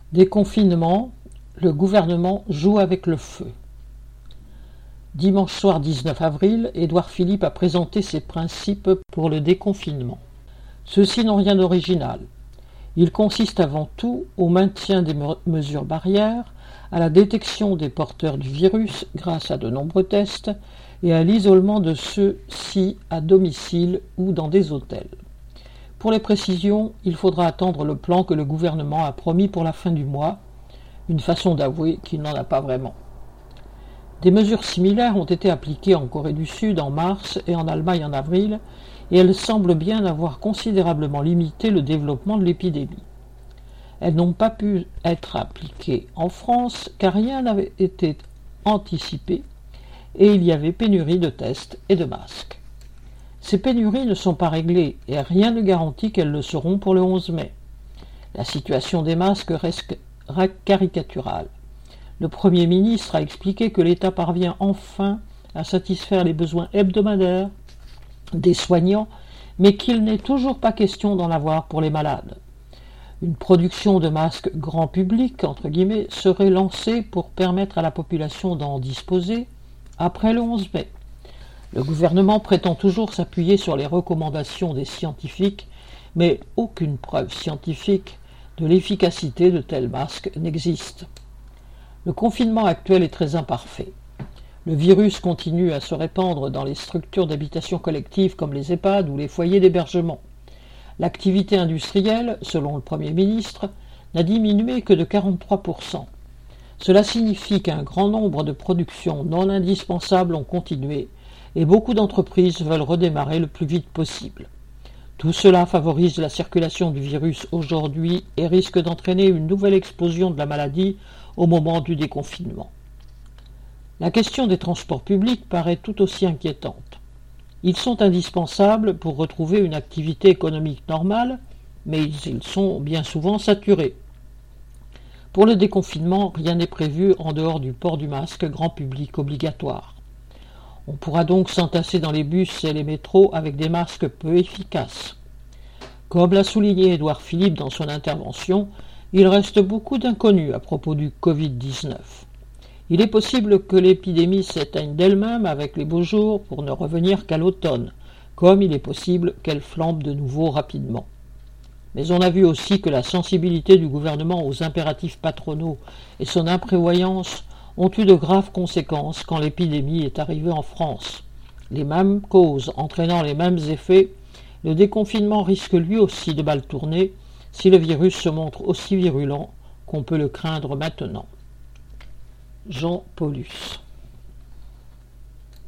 Déconfinement, le gouvernement joue avec le feu. Dimanche soir 19 avril, Édouard Philippe a présenté ses principes pour le déconfinement. Ceux-ci n'ont rien d'original. Il consiste avant tout au maintien des mesures barrières, à la détection des porteurs du virus grâce à de nombreux tests et à l'isolement de ceux-ci à domicile ou dans des hôtels. Pour les précisions, il faudra attendre le plan que le gouvernement a promis pour la fin du mois, une façon d'avouer qu'il n'en a pas vraiment. Des mesures similaires ont été appliquées en Corée du Sud en mars et en Allemagne en avril, et elles semblent bien avoir considérablement limité le développement de l'épidémie. Elles n'ont pas pu être appliquées en France car rien n'avait été anticipé et il y avait pénurie de tests et de masques. Ces pénuries ne sont pas réglées et rien ne garantit qu'elles le seront pour le 11 mai. La situation des masques reste caricaturale. Le Premier ministre a expliqué que l'État parvient enfin à satisfaire les besoins hebdomadaires des soignants, mais qu'il n'est toujours pas question d'en avoir pour les malades. Une production de masques grand public, entre guillemets, serait lancée pour permettre à la population d'en disposer après le 11 mai. Le gouvernement prétend toujours s'appuyer sur les recommandations des scientifiques, mais aucune preuve scientifique de l'efficacité de tels masques n'existe. Le confinement actuel est très imparfait. Le virus continue à se répandre dans les structures d'habitation collective comme les EHPAD ou les foyers d'hébergement. L'activité industrielle, selon le Premier ministre, n'a diminué que de 43%. Cela signifie qu'un grand nombre de productions non indispensables ont continué et beaucoup d'entreprises veulent redémarrer le plus vite possible. Tout cela favorise la circulation du virus aujourd'hui et risque d'entraîner une nouvelle explosion de la maladie au moment du déconfinement. La question des transports publics paraît tout aussi inquiétante. Ils sont indispensables pour retrouver une activité économique normale, mais ils sont bien souvent saturés. Pour le déconfinement, rien n'est prévu en dehors du port du masque grand public obligatoire. On pourra donc s'entasser dans les bus et les métros avec des masques peu efficaces. Comme l'a souligné Édouard Philippe dans son intervention, il reste beaucoup d'inconnus à propos du Covid-19. Il est possible que l'épidémie s'éteigne d'elle-même avec les beaux jours pour ne revenir qu'à l'automne, comme il est possible qu'elle flambe de nouveau rapidement. Mais on a vu aussi que la sensibilité du gouvernement aux impératifs patronaux et son imprévoyance ont eu de graves conséquences quand l'épidémie est arrivée en France. Les mêmes causes entraînant les mêmes effets, le déconfinement risque lui aussi de mal tourner si le virus se montre aussi virulent qu'on peut le craindre maintenant. Jean Paulus.